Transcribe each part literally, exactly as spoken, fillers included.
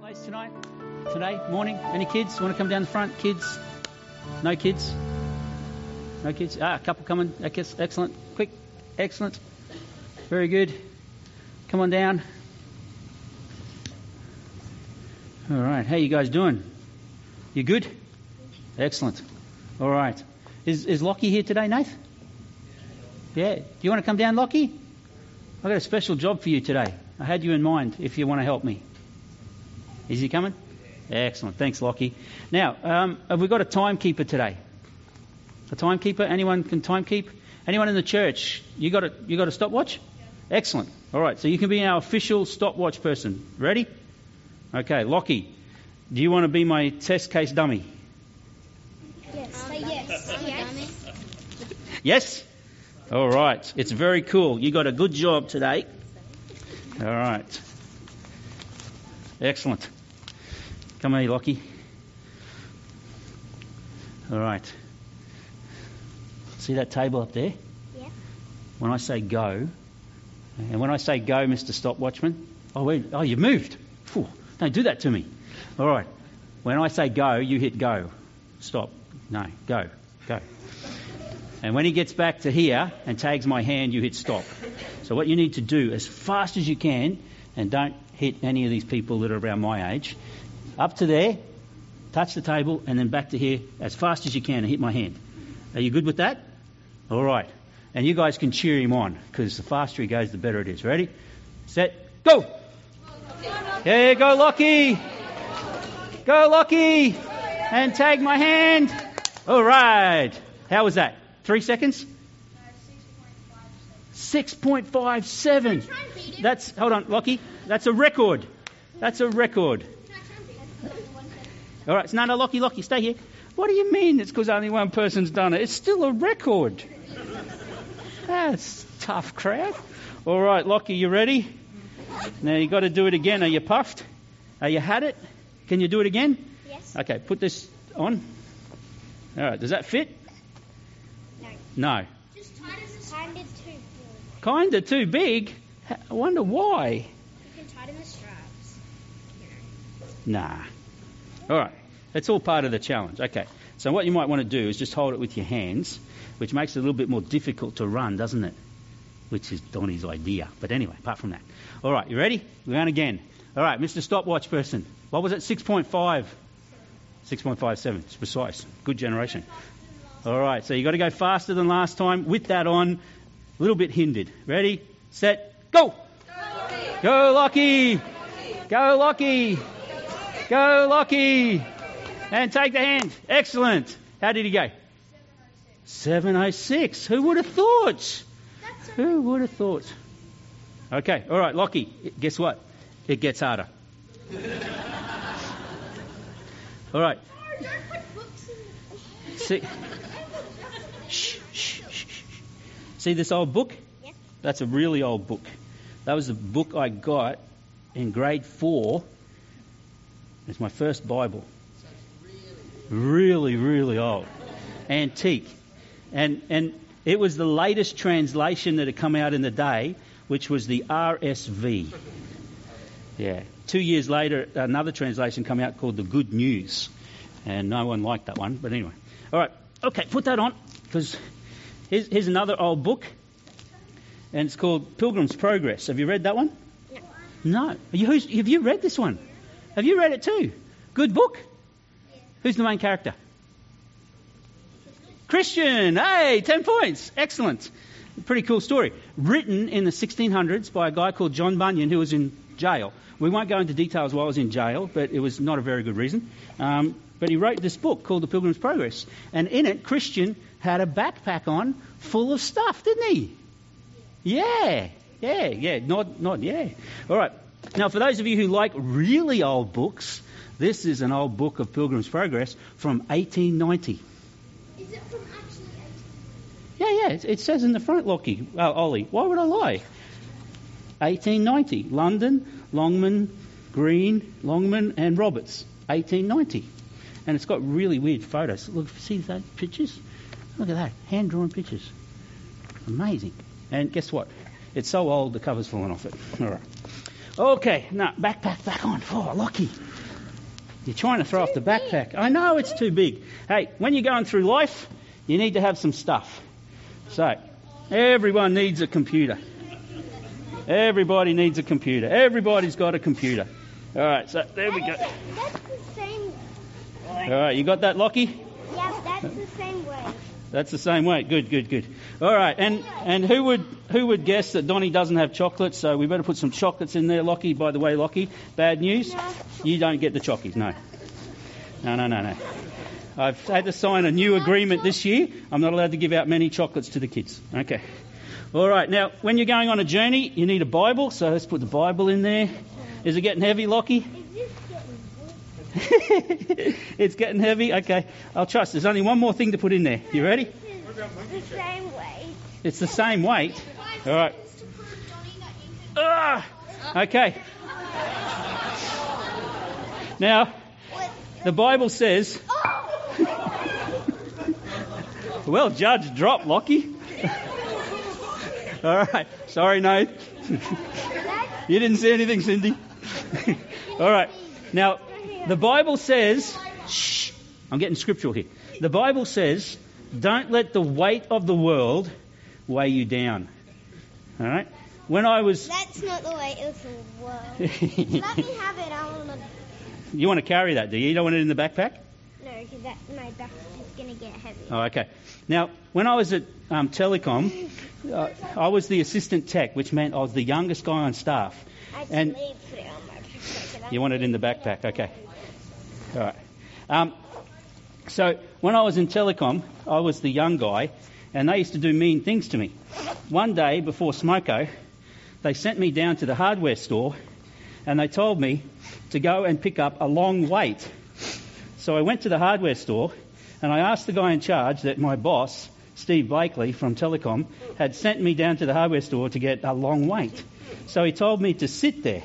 Place tonight? Today? Morning? Any kids? Want to come down the front? Kids? No kids? No kids? Ah, a couple coming. Excellent. Quick. Excellent. Very good. Come on down. All right. How you guys doing? You good? Excellent. All right. Is is Lockie here today, Nath? Yeah. Do you want to come down, Lockie? I've got a special job for you today. I had you in mind if you want to help me. Is he coming? Excellent. Thanks, Lockie. Now, um, have we got a timekeeper today? A timekeeper? Anyone can timekeep? Anyone in the church? You got a you got a stopwatch? Yeah. Excellent. All right. So you can be our official stopwatch person. Ready? Okay, Lockie. Do you want to be my test case dummy? Yes. Um, yes. Yes. Yes? All right. It's very cool. You got a good job today. All right. Excellent. Come here, Lockie. All right. See that table up there? Yeah. When I say go, and when I say go, Mister Stopwatchman, oh, wait, oh, you've moved. Phew, don't do that to me. All right. When I say go, you hit go. Stop. No, go. Go. And when he gets back to here and tags my hand, you hit stop. So what you need to do as fast as you can, and don't hit any of these people that are around my age, up to there, touch the table, and then back to here as fast as you can and hit my hand. Are you good with that? All right. And you guys can cheer him on, because the faster he goes, the better it is. Ready? Set, go! There you go, Lockie! Go, Lockie! And tag my hand. All right. How was that? Three seconds? six point five seven. That's, hold on, Lockie. That's a record. That's a record. All right. No, no, Lockie, Lockie, stay here. What do you mean it's because only one person's done it? It's still a record. That's tough crowd. All right, Lockie, you ready? Now you got to do it again. Are you puffed? Are you had it? Can you do it again? Yes. Okay, put this on. All right, does that fit? No. No. Just tight as a kind of too. Kind of too big? I wonder why. You can tighten the straps. You know. Nah. All right. That's all part of the challenge. Okay. So what you might want to do is just hold it with your hands, which makes it a little bit more difficult to run, doesn't it? Which is Donnie's idea. But anyway, apart from that. All right. You ready? We're going again. All right. Mister Stopwatch person. What was it? six point five. six point five seven. It's precise. Good generation. All right. So you got to go faster than last time with that on. A little bit hindered. Ready? Set. Go! Go, Lockie! Go, Lockie! Go, Lockie! And take the hand. Excellent. How did he go? seven oh six. Who would have thought? Who would have thought? Okay. All right, Lockie. Guess what? It gets harder. All right. See, shh, shh, shh, shh. See this old book? Yes. That's a really old book. That was the book I got in grade four. It's my first Bible. Really, really old. Antique. And and it was the latest translation that had come out in the day, which was the R S V. Yeah. Two years later, another translation came out called the Good News. And no one liked that one. But anyway. All right. Okay, put that on. Because here's, here's another old book. And it's called Pilgrim's Progress. Have you read that one? No. No. Are you, who's, have you read this one? Have you read it too? Good book? Yeah. Who's the main character? Christian. Hey, ten points. Excellent. Pretty cool story. Written in the sixteen hundreds by a guy called John Bunyan, who was in jail. We won't go into details why I was in jail, but it was not a very good reason. Um, but he wrote this book called The Pilgrim's Progress. And in it, Christian had a backpack on full of stuff, didn't he? Yeah. Yeah, yeah. Nod, nod, yeah. All right. Now, for those of you who like really old books, this is an old book of Pilgrim's Progress from eighteen ninety. Is it from actually eighteen? Yeah, yeah. It, it says in the front, Lockie. Oh, Ollie, why would I lie? eighteen ninety. London, Longman, Green, Longman and Roberts. eighteen ninety. And it's got really weird photos. Look, see those pictures? Look at that. Hand-drawn pictures. Amazing. And guess what? It's so old, the cover's fallen off it. All right. Okay, now, backpack back on. Oh, Lockie. You're trying to throw off the backpack. I know it's too big. Hey, when you're going through life, you need to have some stuff. So, everyone needs a computer. Everybody needs a computer. Everybody's got a computer. All right, so there we go. That's the same. All right, you got that, Lockie? Yeah, that's the same way. That's the same way. Good, good, good. All right, and and who would who would guess that Donnie doesn't have chocolates? So we better put some chocolates in there, Lockie. By the way, Lockie, bad news. No. You don't get the chockies. No. No, no, no, no. I've had to sign a new agreement this year. I'm not allowed to give out many chocolates to the kids. Okay. All right. Now, when you're going on a journey, you need a Bible. So let's put the Bible in there. Is it getting heavy, Lockie? Is this getting good? It's getting heavy. Okay. I'll trust. There's only one more thing to put in there. You ready? It's the same way. It's the same weight. All right. Ah, okay. Now, the Bible says... Well, Judge, drop, Lockie. All right. Sorry, Nate. You didn't see anything, Cindy. All right. Now, the Bible says... Shh. I'm getting scriptural here. The Bible says, don't let the weight of the world weigh you down. All right? When I was... That's not the way it was. Let me have it. I want to... You want to carry that, do you? You don't want it in the backpack? No, because that my back is just going to get heavy. Oh, okay. Now, when I was at um, Telecom, uh, I was the assistant tech, which meant I was the youngest guy on staff. I had And to leave, put it on my backpack. you want it in the backpack, okay. All right. Um, so when I was in Telecom, I was the young guy, and they used to do mean things to me. One day before Smoko, they sent me down to the hardware store, and they told me to go and pick up a long weight. So I went to the hardware store, and I asked the guy in charge that my boss, Steve Blakely from Telecom, had sent me down to the hardware store to get a long weight. So he told me to sit there.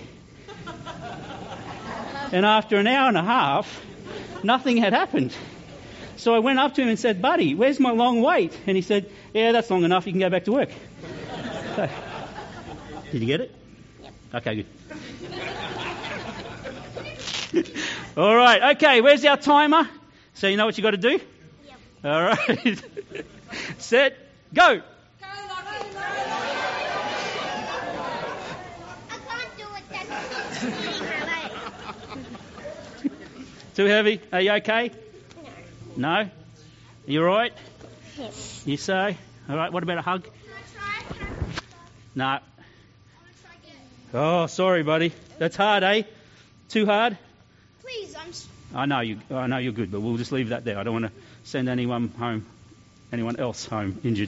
And after an hour and a half, nothing had happened. So I went up to him and said, "Buddy, where's my long weight?" And he said, "Yeah, that's long enough. You can go back to work." So, did you get it? Yep. Okay, good. All right, okay, where's our timer? So you know what you got to do? Yep. All right. Set, go. I can't do it. That's too heavy. Too heavy? Are you okay? No. No? Are you all right? Yes. You say? All right, what about a hug? Can I try? No. I want to try again. Oh, sorry, buddy. That's hard, eh? Too hard? Please, I'm... s- I know you. I know you're good, but we'll just leave that there. I don't want to send anyone home, anyone else home injured.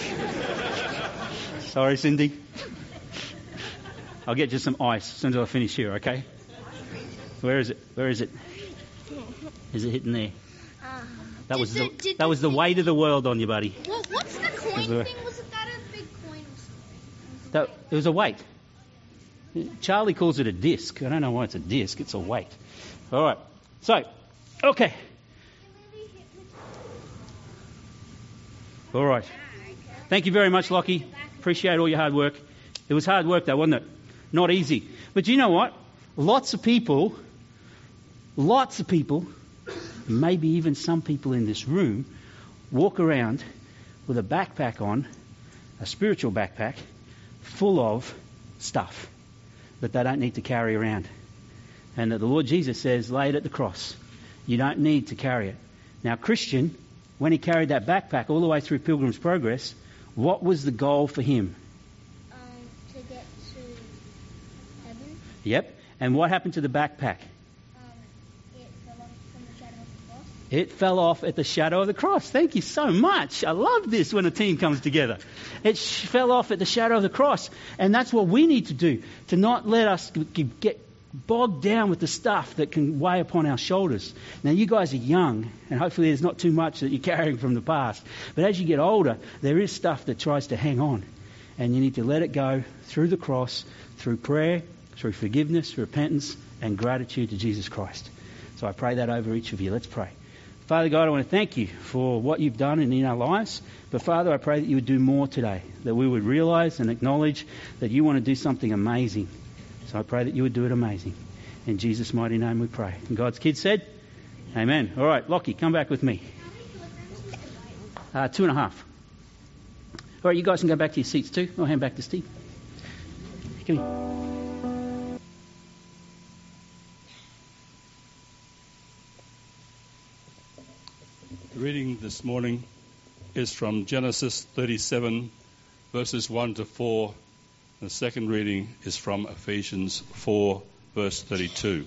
Sorry, Cindy. I'll get you some ice as soon as I finish here. Okay? Where is it? Where is it? Is it hitting there? Uh, That was did the the- did that the was the thing- weight of the world on you, buddy. Well, what's the coin Is there- thing? Was it that a big coin or something? That, it was a weight. Charlie calls it a disc. I don't know why it's a disc. It's a weight. All right. So, okay. All right. Thank you very much, Lockie. Appreciate all your hard work. It was hard work, though, wasn't it? Not easy. But you know what? Lots of people, lots of people, maybe even some people in this room, walk around with a backpack on, a spiritual backpack, full of stuff that they don't need to carry around. And that the Lord Jesus says, lay it at the cross. You don't need to carry it. Now, Christian, when he carried that backpack all the way through Pilgrim's Progress, what was the goal for him? Um, to get to heaven. Yep. And what happened to the backpack? Um, it fell off from the shadow of the cross. It fell off at the shadow of the cross. Thank you so much. I love this when a team comes together. It sh- fell off at the shadow of the cross. And that's what we need to do, to not let us g- get bogged down with the stuff that can weigh upon our shoulders. Now, you guys are young, and hopefully there's not too much that you're carrying from the past. But as you get older, there is stuff that tries to hang on. And you need to let it go through the cross, through prayer, through forgiveness, repentance, and gratitude to Jesus Christ. So I pray that over each of you. Let's pray. Father God, I want to thank you for what you've done in our lives. But Father, I pray that you would do more today, that we would realize and acknowledge that you want to do something amazing. So I pray that you would do it amazing. In Jesus' mighty name we pray. And God's kids said, amen. All right, Lockie, come back with me. Uh, two and a half. All right, you guys can go back to your seats too. I'll hand back to Steve. Come here. The reading this morning is from Genesis thirty-seven, verses one to four. The second reading is from Ephesians four, verse thirty-two.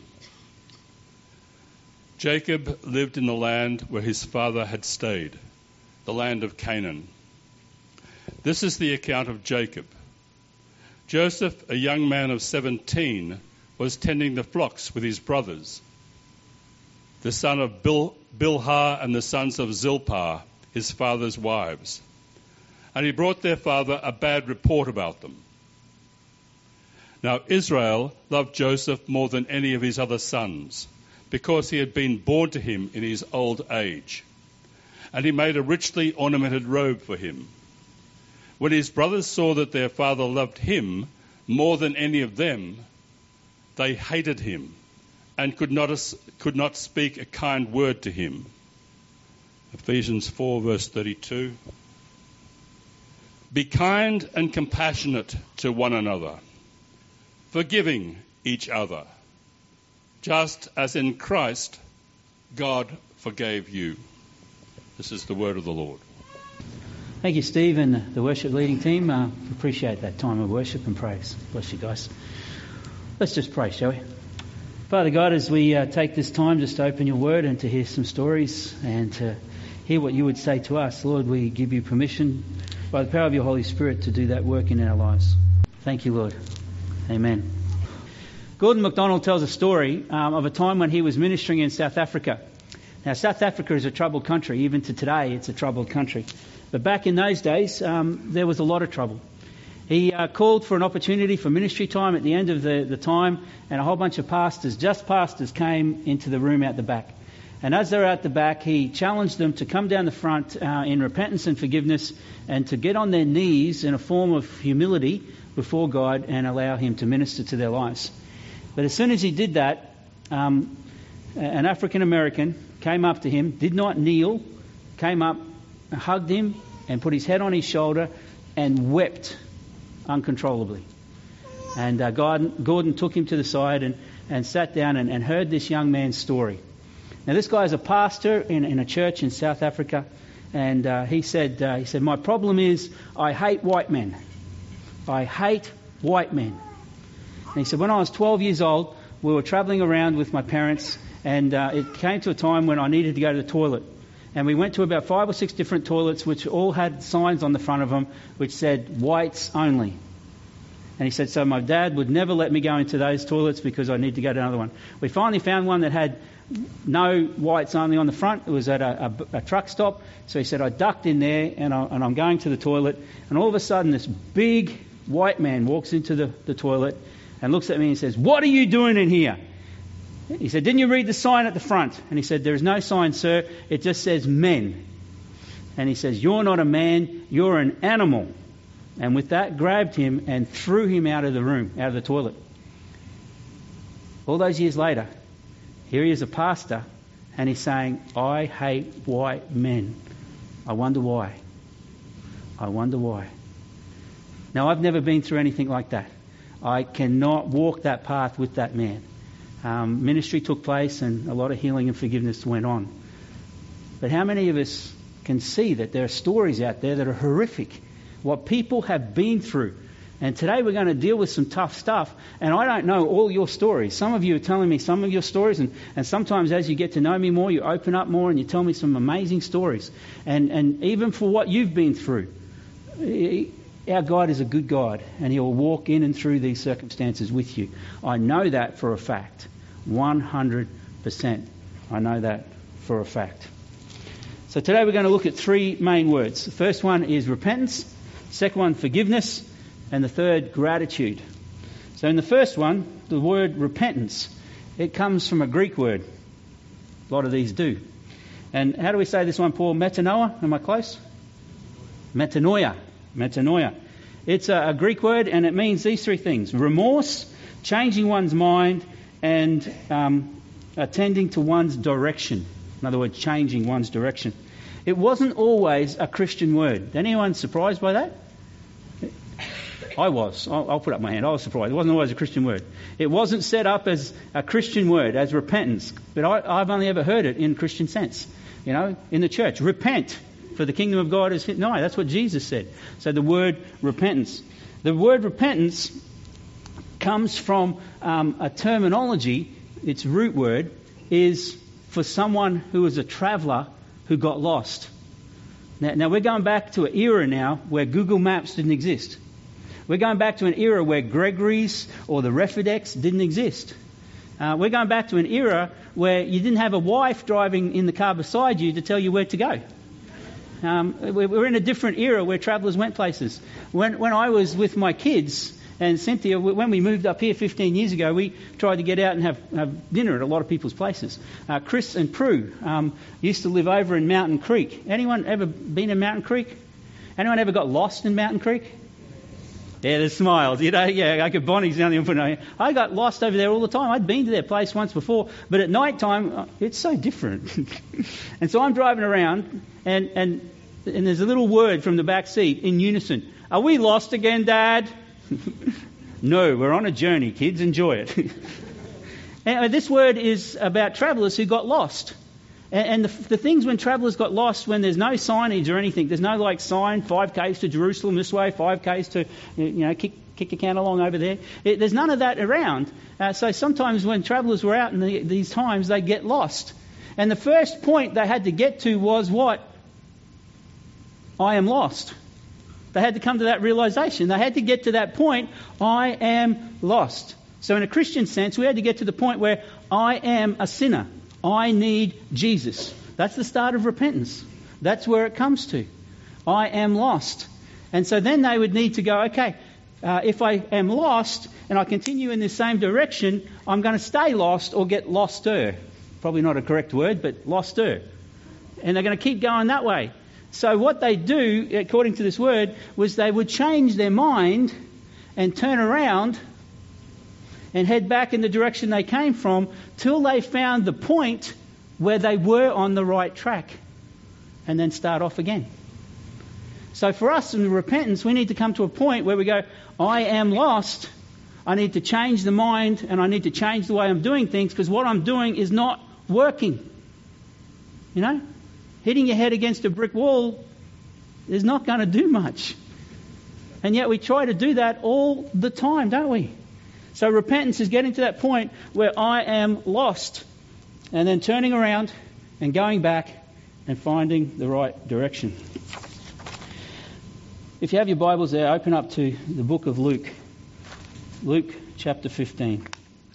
Jacob lived in the land where his father had stayed, the land of Canaan. This is the account of Jacob. Joseph, a young man of seventeen, was tending the flocks with his brothers, the son of Bil- Bilhah and the sons of Zilpah, his father's wives. And he brought their father a bad report about them. Now Israel loved Joseph more than any of his other sons, because he had been born to him in his old age. And he made a richly ornamented robe for him. When his brothers saw that their father loved him more than any of them, they hated him and could not, could not speak a kind word to him. Ephesians four, verse thirty-two. Be kind and compassionate to one another, forgiving each other, just as in Christ God forgave you. This is the word of the Lord. Thank you, Steve, and the worship leading team. Uh, appreciate that time of worship and praise. Bless you guys. Let's just pray, shall we? Father God, as we uh, take this time just to open your word and to hear some stories and to hear what you would say to us, Lord, we give you permission by the power of your Holy Spirit to do that work in our lives. Thank you, Lord. Amen. Gordon MacDonald tells a story um, of a time when he was ministering in South Africa. Now, South Africa is a troubled country. Even to today, it's a troubled country. But back in those days, um, there was a lot of trouble. He uh, called for an opportunity for ministry time at the end of the, the time, and a whole bunch of pastors, just pastors, came into the room out the back. And as they were out the back, he challenged them to come down the front uh, in repentance and forgiveness and to get on their knees in a form of humility before God and allow him to minister to their lives. But as soon as he did that, um, an African American came up to him, did not kneel, came up, hugged him and put his head on his shoulder and wept uncontrollably. And uh, Gordon, Gordon took him to the side and, and sat down and, and heard this young man's story. Now this guy is a pastor in, in a church in South Africa, and uh, he said, uh, he said, my problem is I hate white men. I hate white men. And he said, when I was twelve years old, we were travelling around with my parents, and uh, it came to a time when I needed to go to the toilet. And we went to about five or six different toilets, which all had signs on the front of them which said, whites only. And he said, so my dad would never let me go into those toilets because I need to go to another one. We finally found one that had no whites only on the front. It was at a, a, a truck stop. So he said, I ducked in there and, I, and I'm going to the toilet. And all of a sudden, this big white man walks into the, the toilet and looks at me and says, what are you doing in here? He said, didn't you read the sign at the front? And he said, there is no sign, sir. It just says men. And he says, you're not a man, you're an animal. And with that, grabbed him and threw him out of the room, out of the toilet. All those years later, here he is a pastor, and he's saying, I hate white men. I wonder why. I wonder why. Now, I've never been through anything like that. I cannot walk that path with that man. Um, ministry took place and a lot of healing and forgiveness went on. But how many of us can see that there are stories out there that are horrific, what people have been through? And today we're going to deal with some tough stuff. And I don't know all your stories. Some of you are telling me some of your stories, and, and sometimes as you get to know me more, you open up more and you tell me some amazing stories. And, and even for what you've been through, our God is a good God, and He will walk in and through these circumstances with you. I know that for a fact. one hundred percent. I know that for a fact. So today we're going to look at three main words. The first one is repentance, the second one forgiveness, and the third gratitude. So in the first one, the word repentance, it comes from a Greek word. A lot of these do. And how do we say this one, Paul? Metanoia? Am I close? Metanoia. Metanoia. It's a, a Greek word, and it means these three things: remorse, changing one's mind, and um, attending to one's direction. In other words, changing one's direction. It wasn't always a Christian word. Anyone surprised by that? I was. I'll, I'll put up my hand. I was surprised. It wasn't always a Christian word. It wasn't set up as a Christian word, as repentance. But I, I've only ever heard it in Christian sense. You know, in the church. Repent, for the kingdom of God is nigh. That's what Jesus said. So the word repentance. The word repentance comes from um, a terminology. Its root word is for someone who is a traveller who got lost. Now, now we're going back to an era now where Google Maps didn't exist. We're going back to an era where Gregory's or the Refidex didn't exist. Uh, we're going back to an era where you didn't have a wife driving in the car beside you to tell you where to go. Um, we're in a different era where travellers went places. When, when I was with my kids and Cynthia, when we moved up here fifteen years ago, we tried to get out and have, have dinner at a lot of people's places. Uh, Chris and Prue um, used to live over in Mountain Creek. Anyone ever been in Mountain Creek? Anyone ever got lost in Mountain Creek? Yeah, there's smiles. You know, yeah, I could Bonnie's down there and put it on. I got lost over there all the time. I'd been to their place once before, but at night time, it's so different. And so I'm driving around, and, and and there's a little word from the back seat in unison. Are we lost again, Dad? No, we're on a journey, kids. Enjoy it. And this word is about travellers who got lost. And the, the things when travellers got lost, when there's no signage or anything, there's no like sign, five k's to Jerusalem this way, five k's to, you know, kick, kick a can along over there. It, there's none of that around. Uh, so sometimes when travellers were out in the, these times, they get lost. And the first point they had to get to was what? I am lost. They had to come to that realisation. They had to get to that point, I am lost. So in a Christian sense, we had to get to the point where I am a sinner. I need Jesus. That's the start of repentance. That's where it comes to. I am lost. And so then they would need to go, okay, uh, if I am lost and I continue in this same direction, I'm going to stay lost or get loster. Probably not a correct word, but loster. And they're going to keep going that way. So what they do, according to this word, was they would change their mind and turn around and head back in the direction they came from till they found the point where they were on the right track, and then start off again. So for us in repentance, we need to come to a point where we go, I am lost, I need to change the mind, and I need to change the way I'm doing things, because what I'm doing is not working. You know? Hitting your head against a brick wall is not going to do much. And yet we try to do that all the time, don't we? So repentance is getting to that point where I am lost, and then turning around and going back and finding the right direction. If you have your Bibles there, open up to the book of Luke. Luke chapter fifteen.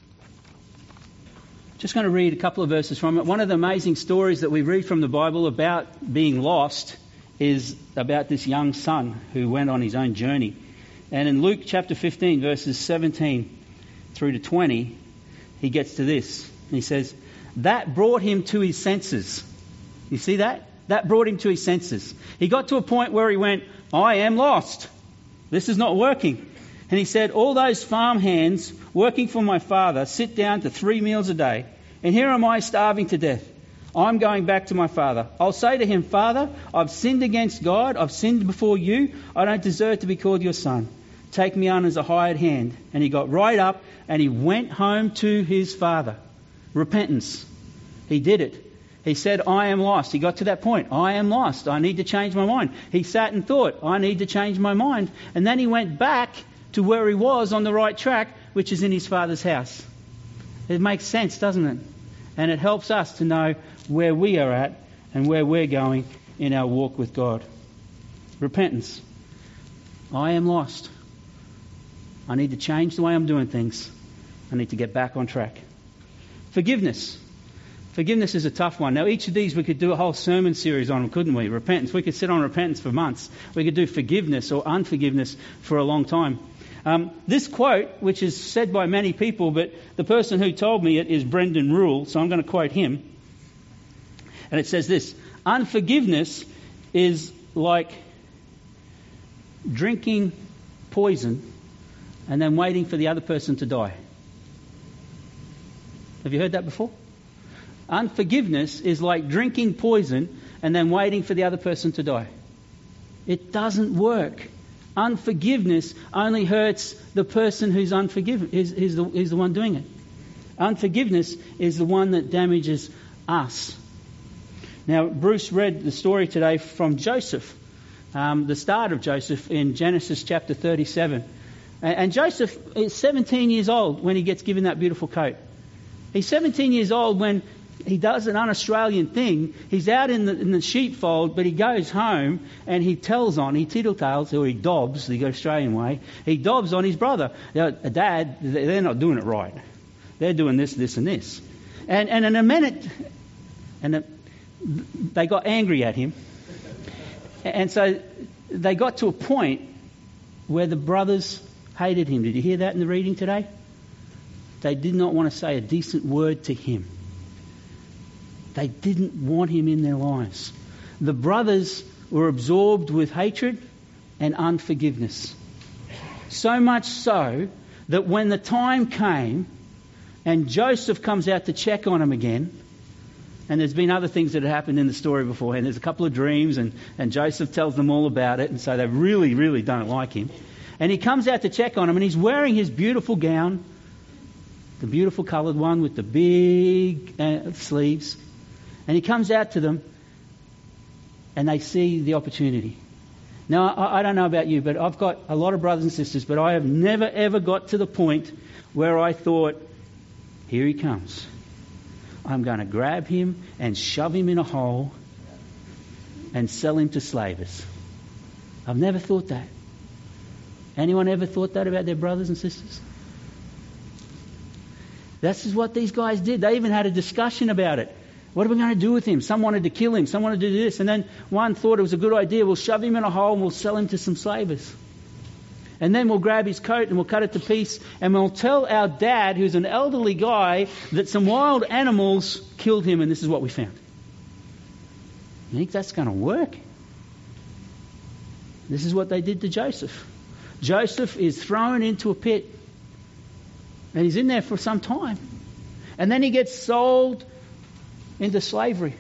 Just going to read a couple of verses from it. One of the amazing stories that we read from the Bible about being lost is about this young son who went on his own journey. And in Luke chapter fifteen, verses seventeen through to twenty, he gets to this. He says, that brought him to his senses. You see that? That brought him to his senses. He got to a point where he went, I am lost. This is not working. And he said, all those farm hands working for my father sit down to three meals a day. And here am I starving to death. I'm going back to my father. I'll say to him, Father, I've sinned against God. I've sinned before you. I don't deserve to be called your son. Take me on as a hired hand. And he got right up and he went home to his father. Repentance. He did it. He said, I am lost. He got to that point. I am lost. I need to change my mind. He sat and thought, I need to change my mind. And then he went back to where he was on the right track, which is in his father's house. It makes sense, doesn't it? And it helps us to know where we are at and where we're going in our walk with God. Repentance. I am lost. I need to change the way I'm doing things. I need to get back on track. Forgiveness. Forgiveness is a tough one. Now, each of these we could do a whole sermon series on, couldn't we? Repentance. We could sit on repentance for months. We could do forgiveness or unforgiveness for a long time. Um, this quote, which is said by many people, but the person who told me it is Brendan Rule, so I'm going to quote him. And it says this, unforgiveness is like drinking poison and then waiting for the other person to die. Have you heard that before? Unforgiveness is like drinking poison and then waiting for the other person to die. It doesn't work. Unforgiveness only hurts the person who's unforgiven, is, is, the, is the one doing it. Unforgiveness is the one that damages us. Now, Bruce read the story today from Joseph, um, the start of Joseph in Genesis chapter thirty-seven. And, and Joseph is seventeen years old when he gets given that beautiful coat. He's seventeen years old when he does an un-Australian thing. He's out in the, in the sheepfold, but he goes home and he tells on, he tattletales, or he dobs, the Australian way. He dobs on his brother. Now, Dad, they're not doing it right. They're doing this, this, and this. And, and in a minute, and a, they got angry at him. And so they got to a point where the brothers hated him. Did you hear that in the reading today? They did not want to say a decent word to him. They didn't want him in their lives. The brothers were absorbed with hatred and unforgiveness. So much so that when the time came and Joseph comes out to check on him again, and there's been other things that have happened in the story beforehand. There's a couple of dreams, and, and Joseph tells them all about it, and so they really, really don't like him. And he comes out to check on him, and he's wearing his beautiful gown, the beautiful coloured one with the big uh, sleeves. And he comes out to them, and they see the opportunity. Now, I, I don't know about you, but I've got a lot of brothers and sisters, but I have never, ever got to the point where I thought, here he comes. I'm going to grab him and shove him in a hole and sell him to slavers. I've never thought that. Anyone ever thought that about their brothers and sisters? This is what these guys did. They even had a discussion about it. What are we going to do with him? Some wanted to kill him. Some wanted to do this. And then one thought it was a good idea. We'll shove him in a hole and we'll sell him to some slavers. And then we'll grab his coat and we'll cut it to pieces and we'll tell our dad, who's an elderly guy, that some wild animals killed him and this is what we found. You think that's going to work? This is what they did to Joseph. Joseph is thrown into a pit and he's in there for some time. And then he gets sold into slavery,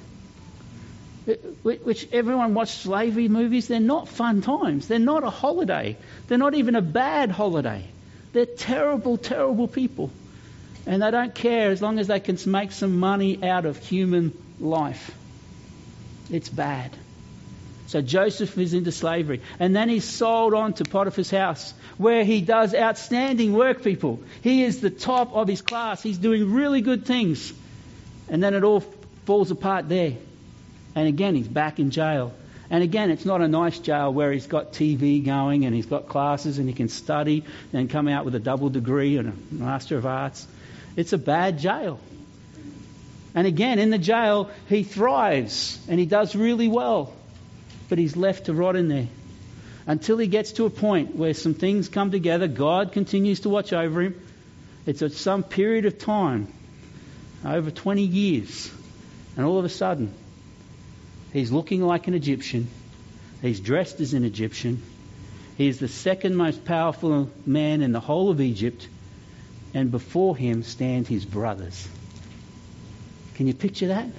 which everyone watched slavery movies. They're not fun times. They're not a holiday. They're not even a bad holiday. They're terrible, terrible people. And they don't care as long as they can make some money out of human life. It's bad. So Joseph is into slavery. And then he's sold on to Potiphar's house, where he does outstanding work, people. He is the top of his class. He's doing really good things. And then it all falls apart there. And again, he's back in jail. And again, it's not a nice jail where he's got T V going and he's got classes and he can study and come out with a double degree and a Master of Arts. It's a bad jail. And again, in the jail, he thrives and he does really well. But he's left to rot in there until he gets to a point where some things come together. God continues to watch over him. It's at some period of time, over twenty years. And all of a sudden, he's looking like an Egyptian. He's dressed as an Egyptian. He is the second most powerful man in the whole of Egypt. And before him stand his brothers. Can you picture that?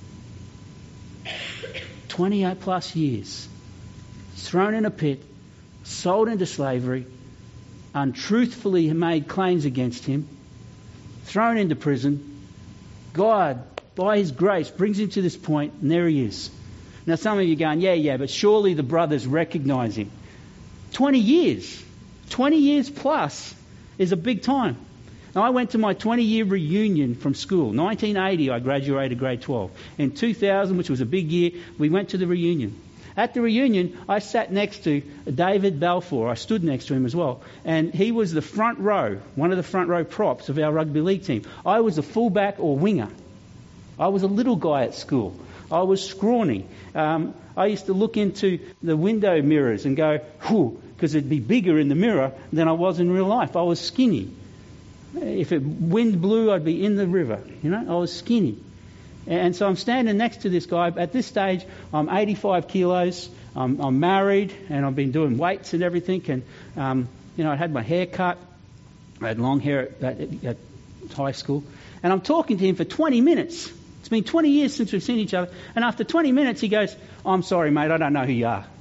twenty-eight plus years. Thrown in a pit. Sold into slavery. Untruthfully made claims against him. Thrown into prison. God, by his grace, brings him to this point, and there he is. Now some of you are going, yeah, yeah, but surely the brothers recognise him. twenty years. twenty years plus is a big time. Now I went to my twenty-year reunion from school. nineteen eighty I graduated grade twelve. In two thousand, which was a big year, we went to the reunion. At the reunion, I sat next to David Balfour. I stood next to him as well. And he was the front row, one of the front row props of our rugby league team. I was a fullback or winger. I was a little guy at school. I was scrawny. Um, I used to look into the window mirrors and go, whew, because it'd be bigger in the mirror than I was in real life. I was skinny. If it wind blew, I'd be in the river. You know, I was skinny. And so I'm standing next to this guy. At this stage, I'm eighty-five kilos. I'm, I'm married, and I've been doing weights and everything. And, um, you know, I had my hair cut. I had long hair at, at, at high school. And I'm talking to him for twenty minutes. It's been twenty years since we've seen each other. And after twenty minutes, he goes, I'm sorry, mate, I don't know who you are.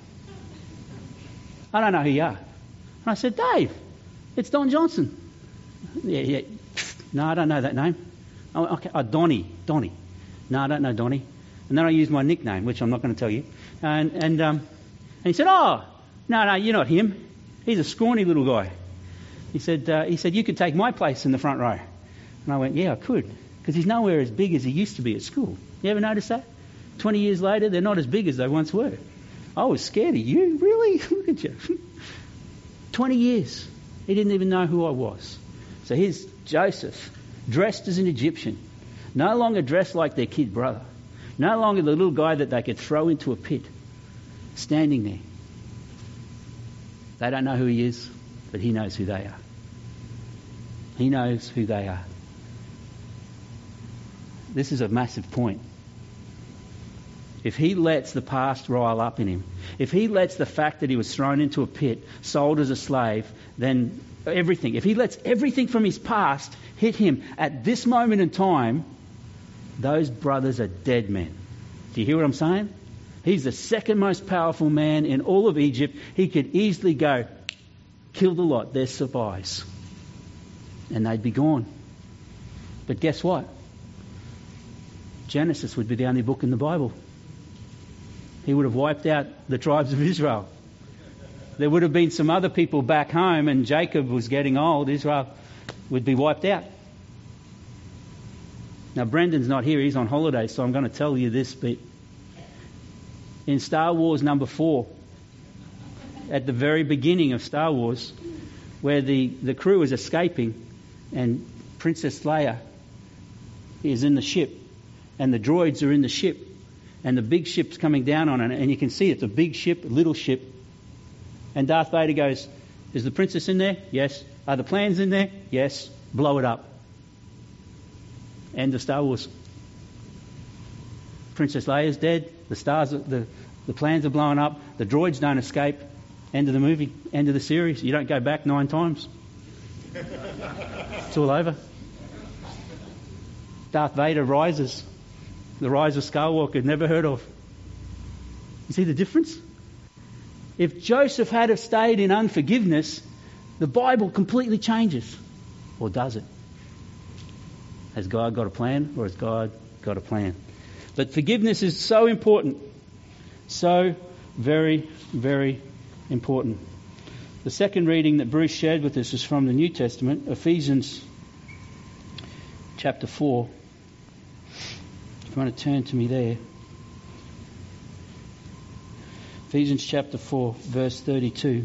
I don't know who you are. And I said, Dave, it's Don Johnson. Yeah, yeah. No, I don't know that name. Oh, okay. Oh, Donnie. Donnie. No, I don't know Donnie. And then I used my nickname, which I'm not going to tell you. And and um, and he said, oh, no, no, you're not him. He's a scrawny little guy. He said, uh, he said, you could take my place in the front row. And I went, yeah, I could. Because he's nowhere as big as he used to be at school. You ever notice that? twenty years later, they're not as big as they once were. I was scared of you. Really? Look at you. twenty years. He didn't even know who I was. So here's Joseph, dressed as an Egyptian. No longer dressed like their kid brother. No longer the little guy that they could throw into a pit. Standing there. They don't know who he is, but he knows who they are. He knows who they are. This is a massive point. If he lets the past rile up in him, if he lets the fact that he was thrown into a pit, sold as a slave, then everything, if he lets everything from his past hit him at this moment in time, those brothers are dead men. Do you hear what I'm saying? He's the second most powerful man in all of Egypt. He could easily go, kill the lot, there's spies. And they'd be gone. But guess what? Genesis would be the only book in the Bible. He would have wiped out the tribes of Israel. There would have been some other people back home, and Jacob was getting old. Israel would be wiped out. Now, Brendan's not here. He's on holiday, so I'm going to tell you this bit. In Star Wars number four, at the very beginning of Star Wars, where the, the crew is escaping and Princess Leia is in the ship and the droids are in the ship and the big ship's coming down on it, and you can see it's a big ship, a little ship, and Darth Vader goes, is the princess in there? Yes. Are the plans in there? Yes. Blow it up. End of Star Wars. Princess Leia's dead. The stars, are, the the plans are blowing up. The droids don't escape. End of the movie. End of the series. You don't go back nine times. It's all over. Darth Vader rises. The rise of Skywalker, never heard of. You see the difference? If Joseph had have stayed in unforgiveness, the Bible completely changes. Or does it? Has God got a plan, or has God got a plan? But forgiveness is so important. So very, very important. The second reading that Bruce shared with us is from the New Testament, Ephesians chapter four. If you want to turn to me there. Ephesians chapter four, verse thirty-two.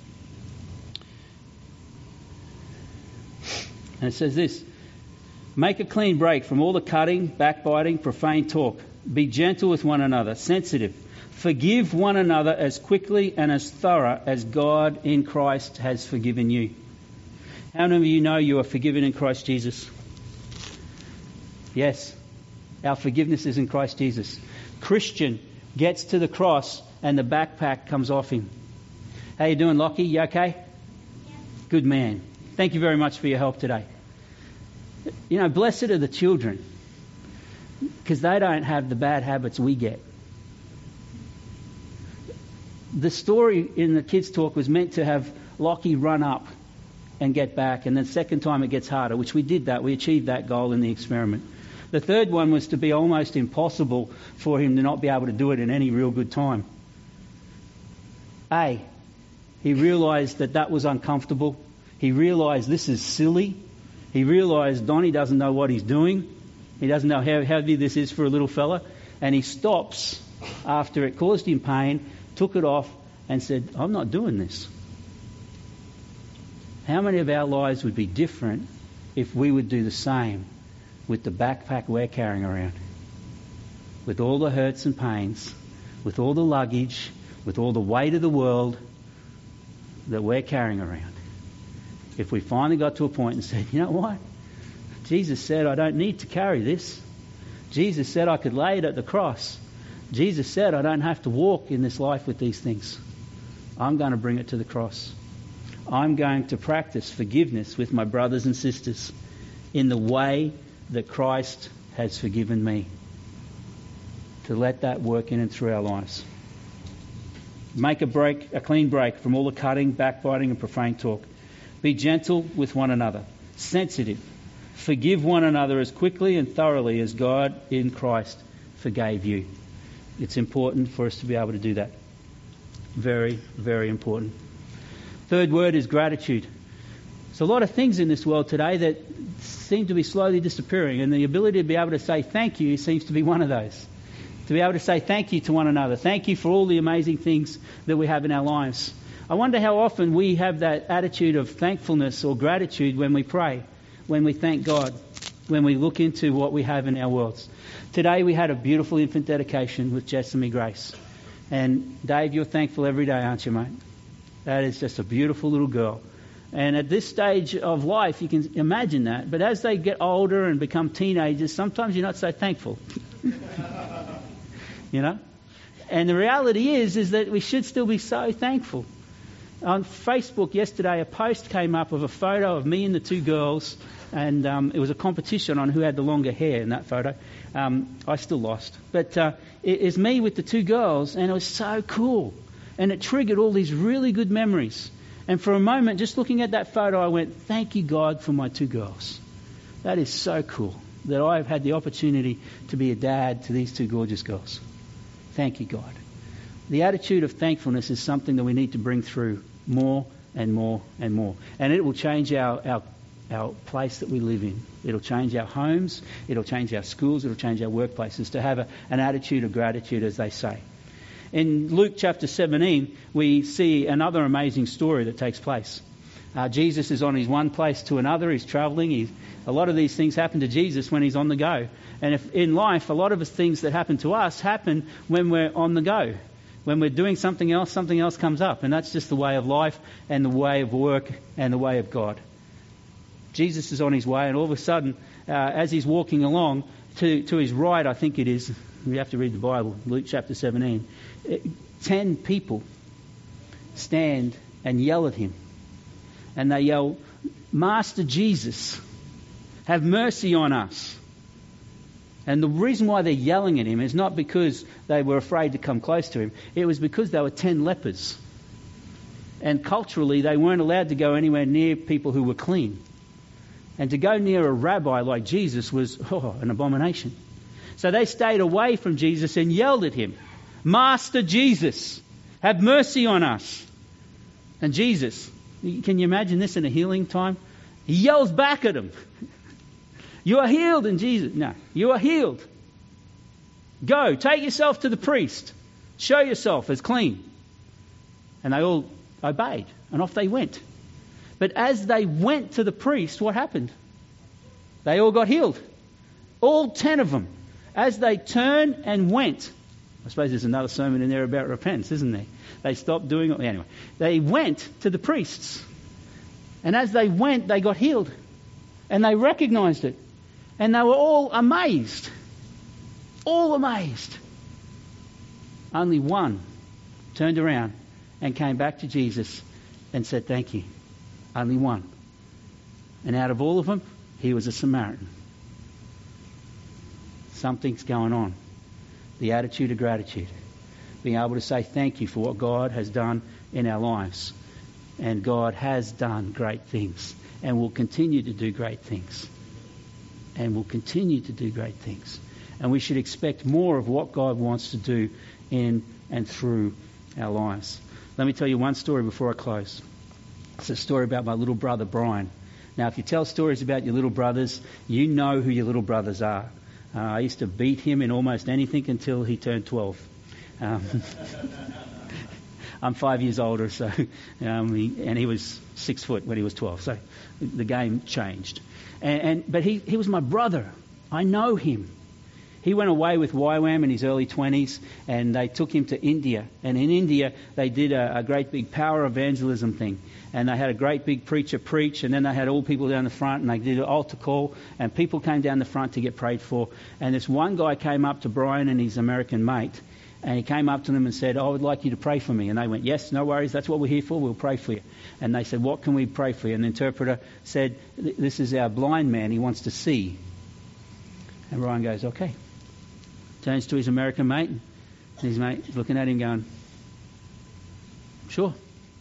And it says this: make a clean break from all the cutting, backbiting, profane talk. Be gentle with one another, sensitive. Forgive one another as quickly and as thorough as God in Christ has forgiven you. How many of you know you are forgiven in Christ Jesus? Yes. Our forgiveness is in Christ Jesus. Christian gets to the cross and the backpack comes off him. How you doing, Lockie? You okay? Yeah. Good man. Thank you very much for your help today. You know, blessed are the children, because they don't have the bad habits we get. The story in the kids' talk was meant to have Lockie run up and get back, and the second time it gets harder, which we did that. We achieved that goal in the experiment. The third one was to be almost impossible for him to not be able to do it in any real good time. A, he realised that that was uncomfortable. He realised this is silly. He realised Donnie doesn't know what he's doing. He doesn't know how heavy this is for a little fella. And he stops after it caused him pain, took it off and said, I'm not doing this. How many of our lives would be different if we would do the same with the backpack we're carrying around? With all the hurts and pains, with all the luggage, with all the weight of the world that we're carrying around. If we finally got to a point and said, you know what? Jesus said I don't need to carry this. Jesus said I could lay it at the cross. Jesus said I don't have to walk in this life with these things. I'm going to bring it to the cross. I'm going to practice forgiveness with my brothers and sisters in the way that Christ has forgiven me. To let that work in and through our lives. Make a break, a clean break from all the cutting, backbiting and profane talk. Be gentle with one another, sensitive. Forgive one another as quickly and thoroughly as God in Christ forgave you. It's important for us to be able to do that. Very, very important. Third word is gratitude. There's a lot of things in this world today that seem to be slowly disappearing, and the ability to be able to say thank you seems to be one of those. To be able to say thank you to one another. Thank you for all the amazing things that we have in our lives. I wonder how often we have that attitude of thankfulness or gratitude when we pray, when we thank God, when we look into what we have in our worlds. Today we had a beautiful infant dedication with Jessamy Grace. And Dave, you're thankful every day, aren't you, mate? That is just a beautiful little girl. And at this stage of life, you can imagine that. But as they get older and become teenagers, sometimes you're not so thankful. You know? And the reality is, is that we should still be so thankful. On Facebook yesterday, a post came up of a photo of me and the two girls, and um, it was a competition on who had the longer hair in that photo. Um, I still lost. But uh, it is me with the two girls, and it was so cool. And it triggered all these really good memories. And for a moment, just looking at that photo, I went, thank you, God, for my two girls. That is so cool, that I've had the opportunity to be a dad to these two gorgeous girls. Thank you, God. The attitude of thankfulness is something that we need to bring through more and more and more. And it will change our, our, our place that we live in. It'll change our homes. It'll change our schools. It'll change our workplaces to have a, an attitude of gratitude, as they say. In Luke chapter seventeen, we see another amazing story that takes place. Uh, Jesus is on his one place to another. He's travelling. He's, a lot of these things happen to Jesus when he's on the go. And if in life, a lot of the things that happen to us happen when we're on the go. When we're doing something else, something else comes up. And that's just the way of life and the way of work and the way of God. Jesus is on his way, and all of a sudden, uh, as he's walking along, to, to his right, I think it is, we have to read the Bible, Luke chapter seventeen, ten people stand and yell at him. And they yell, Master Jesus, have mercy on us. And the reason why they're yelling at him is not because they were afraid to come close to him. It was because they were ten lepers. And culturally, they weren't allowed to go anywhere near people who were clean. And to go near a rabbi like Jesus was oh, an abomination. So they stayed away from Jesus and yelled at him, Master Jesus, have mercy on us. And Jesus, can you imagine this in a healing time? He yells back at them. You are healed in Jesus. No, you are healed. Go, take yourself to the priest. Show yourself as clean. And they all obeyed, and off they went. But as they went to the priest, what happened? They all got healed. All ten of them. As they turned and went. I suppose there's another sermon in there about repentance, isn't there? They stopped doing it. Anyway, they went to the priests. And as they went, they got healed. And they recognized it. And they were all amazed. All amazed. Only one turned around and came back to Jesus and said, thank you. Only one. And out of all of them, he was a Samaritan. Something's going on. The attitude of gratitude. Being able to say thank you for what God has done in our lives. And God has done great things. And will continue to do great things. And will continue to do great things. And we should expect more of what God wants to do in and through our lives. Let me tell you one story before I close. It's a story about my little brother, Brian. Now, if you tell stories about your little brothers, you know who your little brothers are. Uh, I used to beat him in almost anything until he turned twelve. Um, I'm five years older, so um, he, and he was six foot when he was twelve. So the game changed. And, and but he, he was my brother. I know him. He went away with Y WAM in his early twenties, and they took him to India. And in India, they did a, a great big power evangelism thing. And they had a great big preacher preach, and then they had all people down the front, and they did an altar call, and people came down the front to get prayed for. And this one guy came up to Brian and his American mate, and he came up to them and said, oh, I would like you to pray for me. And they went, yes, no worries, that's what we're here for, we'll pray for you. And they said, what can we pray for you? And the interpreter said, this is our blind man, he wants to see. And Ryan goes, okay. Turns to his American mate, and his mate is looking at him going, sure.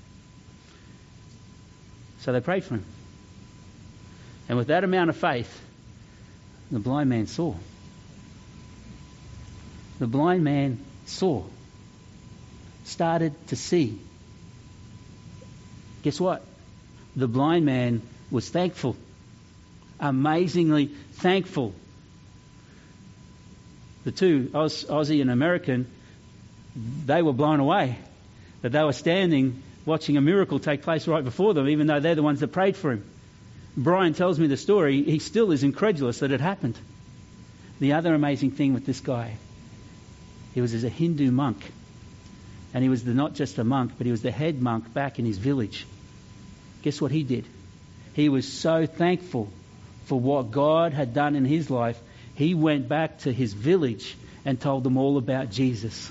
So they prayed for him. And with that amount of faith, the blind man saw. The blind man saw. Started to see. Guess what? The blind man was thankful. Amazingly thankful. The two, Aus, Aussie and American, they were blown away that they were standing watching a miracle take place right before them, even though they're the ones that prayed for him. Brian tells me the story. He still is incredulous that it happened. The other amazing thing with this guy, he was as a Hindu monk. And he was the, not just a monk, but he was the head monk back in his village. Guess what he did? He was so thankful for what God had done in his life. He went back to his village and told them all about Jesus.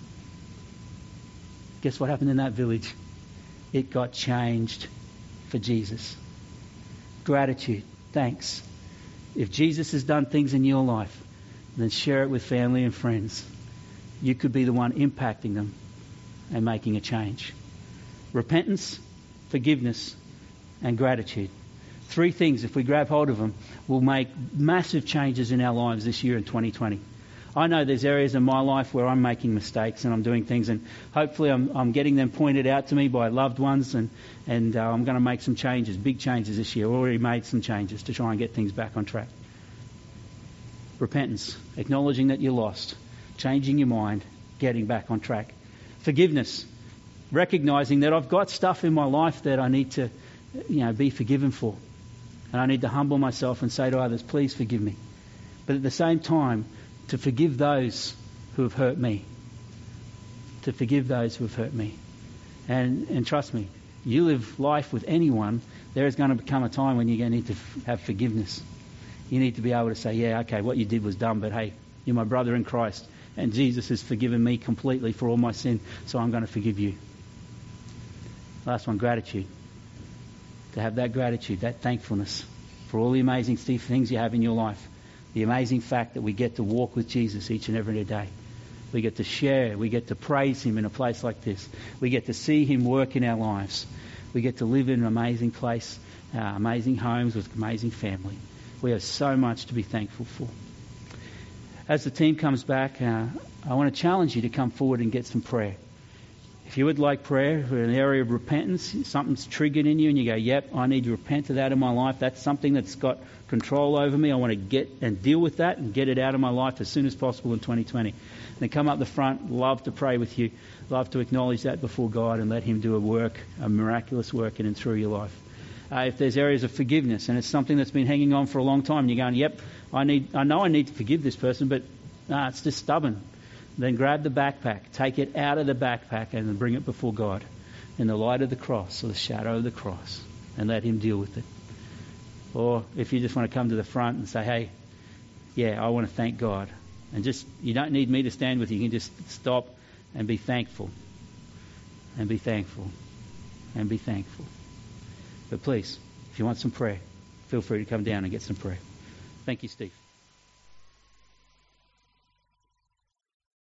Guess what happened in that village? It got changed for Jesus. Gratitude. Thanks. If Jesus has done things in your life, then share it with family and friends. You could be the one impacting them and making a change. Repentance, forgiveness, and gratitude. Three things, if we grab hold of them, will make massive changes in our lives this year in twenty twenty. I know there's areas in my life where I'm making mistakes and I'm doing things, and hopefully I'm, I'm getting them pointed out to me by loved ones, and, and uh, I'm going to make some changes, big changes this year. I've already made some changes to try and get things back on track. Repentance, acknowledging that you're lost, changing your mind, getting back on track. Forgiveness, recognizing that I've got stuff in my life that I need to, you know, be forgiven for. And I need to humble myself and say to others, please forgive me. But at the same time, to forgive those who have hurt me. To forgive those who have hurt me. And, and trust me, you live life with anyone, there is going to become a time when you're going to need to f- have forgiveness. You need to be able to say, yeah, okay, what you did was dumb, but hey, you're my brother in Christ. And Jesus has forgiven me completely for all my sin, so I'm going to forgive you. Last one, gratitude. To have that gratitude, that thankfulness for all the amazing things you have in your life. The amazing fact that we get to walk with Jesus each and every day. We get to share, we get to praise Him in a place like this. We get to see Him work in our lives. We get to live in an amazing place, uh, amazing homes with amazing family. We have so much to be thankful for. As the team comes back, uh, I want to challenge you to come forward and get some prayer. If you would like prayer for an area of repentance, something's triggered in you and you go, yep, I need to repent of that in my life. That's something that's got control over me. I want to get and deal with that and get it out of my life as soon as possible in twenty twenty. Then come up the front, love to pray with you, love to acknowledge that before God and let Him do a work, a miraculous work in and through your life. Uh, if there's areas of forgiveness and it's something that's been hanging on for a long time and you're going, yep, I need, I know I need to forgive this person, but nah, it's just stubborn. Then grab the backpack, take it out of the backpack and then bring it before God in the light of the cross or the shadow of the cross and let Him deal with it. Or if you just want to come to the front and say, hey, yeah, I want to thank God. And just, you don't need me to stand with you. You can just stop and be thankful. And be thankful. And be thankful. But please, if you want some prayer, feel free to come down and get some prayer. Thank you, Steve.